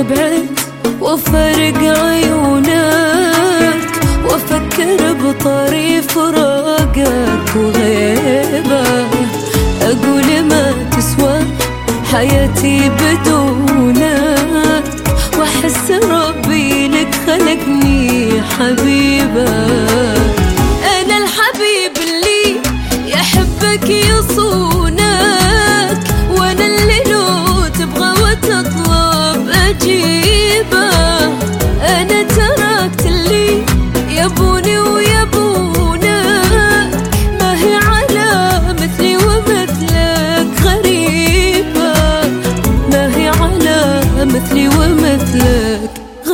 تبعد وفرق عيونك، وافكر بطريق فراقك وغيبة. اقول ما تسوى حياتي بدونك، واحس ربي لك خلقني حبيبة. انا الحبيب اللي يحبك يصونك، وانا اللي لو تبغى وتطلب اجيبه. انا تركت اللي يبوني ويبونك، ما هي على مثلي ومثلك غريبة، ما هي على مثلي ومثلك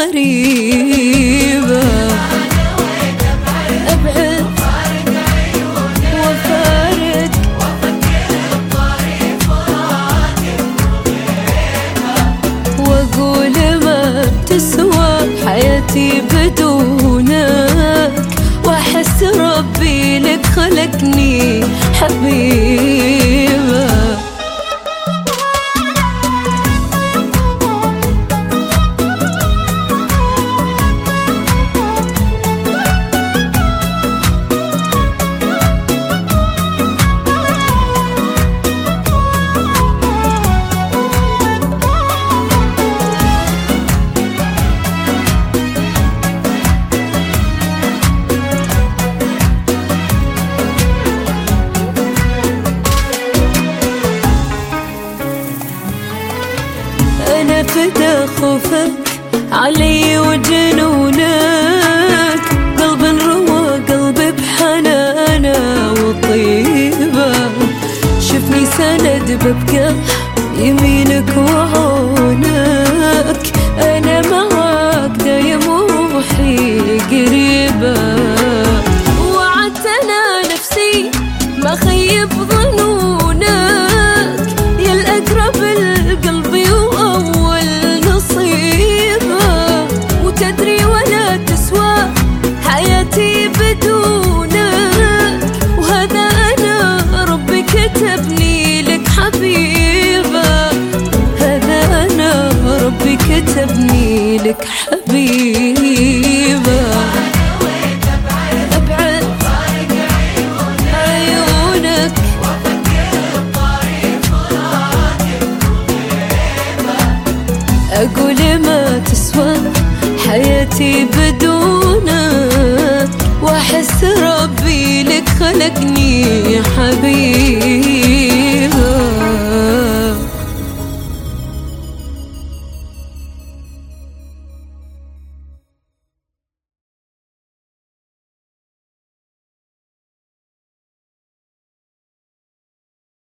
غريبة. ابعد وفارق، واقول ما بتسوى حياتي بدونك، واحس ربي لك خلقني حبيبة. أنا فدا خوفك علي وجنونك، قلب روى قلبي بحنانه وطيبة. شفني سند ببقى يمينك وعونك، أنا معاك دايم وروحي قريبة. وعدت أنا نفسي ما خيب ظنونك، يا الأقرب لقلبي وأول نصيبة. وتدري ولا تسوى حياتي بدونك، وهذا أنا ربي كتبني لك حبيبة، هذا أنا ربي كتبني لك حبيبة. أبعد عيونك، أقول ما تسوى حياتي بدونك، واحس ربي لك خلقني حبيبة.